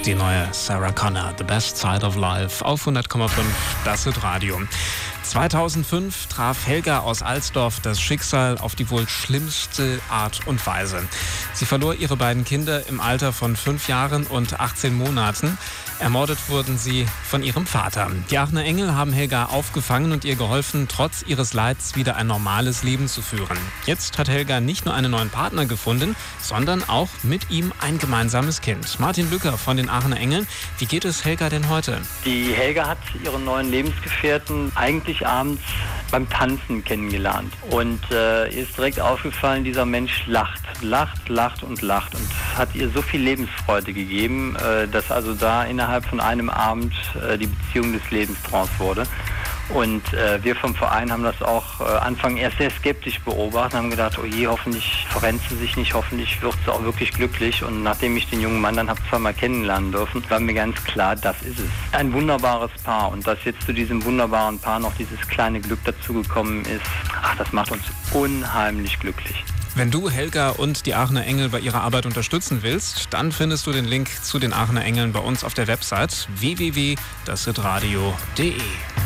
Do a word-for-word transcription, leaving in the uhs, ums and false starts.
Die neue Sarah Connor, The Best Side of Life, auf hundert Komma fünf, das ist Radio. zweitausendfünf traf Helga aus Alsdorf das Schicksal auf die wohl schlimmste Art und Weise. Sie verlor ihre beiden Kinder im Alter von fünf Jahren und achtzehn Monaten. Ermordet wurden sie von ihrem Vater. Die Aachener Engel haben Helga aufgefangen und ihr geholfen, trotz ihres Leids wieder ein normales Leben zu führen. Jetzt hat Helga nicht nur einen neuen Partner gefunden, sondern auch mit ihm ein gemeinsames Kind. Martin Lücker von den Aachener Engeln. Wie geht es Helga denn heute? Die Helga hat ihren neuen Lebensgefährten eigentlich abends beim Tanzen kennengelernt. Und äh, ihr ist direkt aufgefallen, dieser Mensch lacht, lacht, lacht und lacht und hat ihr so viel Lebensfreude gegeben, äh, dass also da innerhalb von einem Abend äh, die Beziehung des Lebens draus wurde. Und äh, wir vom Verein haben das auch äh, Anfang erst sehr skeptisch beobachtet, haben gedacht, oh je, hoffentlich verrennt sie sich nicht, hoffentlich wird sie auch wirklich glücklich. Und nachdem ich den jungen Mann dann habe zweimal kennenlernen dürfen, war mir ganz klar, das ist es. Ein wunderbares Paar, und dass jetzt zu diesem wunderbaren Paar noch dieses kleine Glück dazugekommen ist, ach, das macht uns unheimlich glücklich. Wenn du Helga und die Aachener Engel bei ihrer Arbeit unterstützen willst, dann findest du den Link zu den Aachener Engeln bei uns auf der Website w w w punkt das hitradio punkt d e.